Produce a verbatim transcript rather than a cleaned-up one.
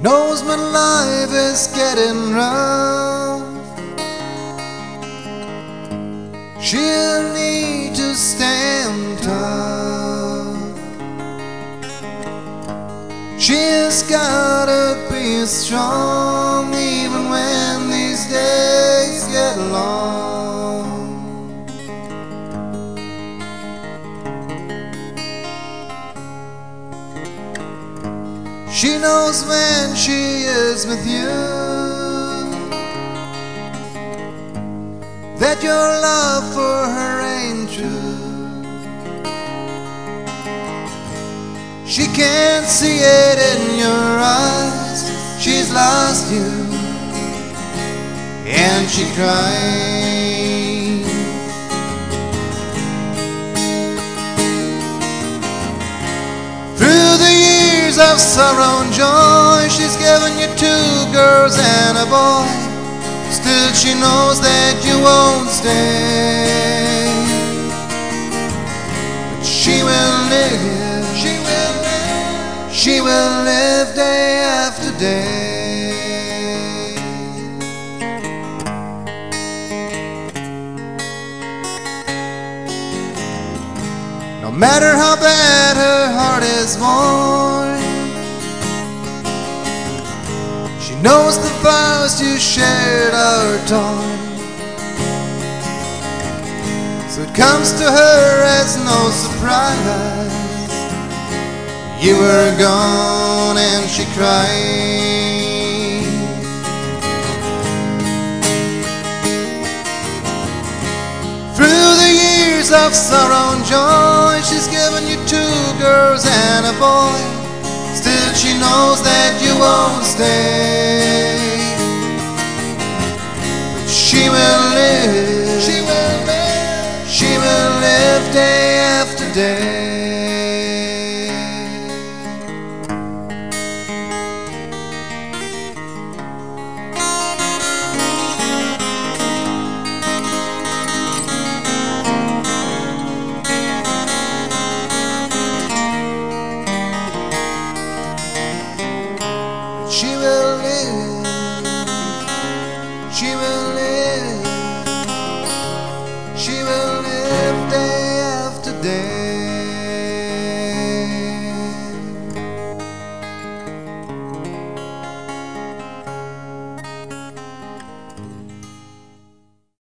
knows when life is getting rough. She'll need to stand tough. She's gotta be strong even when these days get long. She knows when she is with you that your love for her ain't true. She can't see it in your eyes. She's lost you and she cries. Through the years of sorrow and joy, she's given you two girls and a boy. Still she knows that you won't stay, but she will live, she will live, she will live day after day. No matter how bad her heart is worn, she knows the vows you shared are torn. So it comes to her as no surprise. You were gone and she cried. Through the years of sorrow and joy, she's given you two girls and a boy. Still she knows that you won't stay, but she will live, she will live, she will live day after day.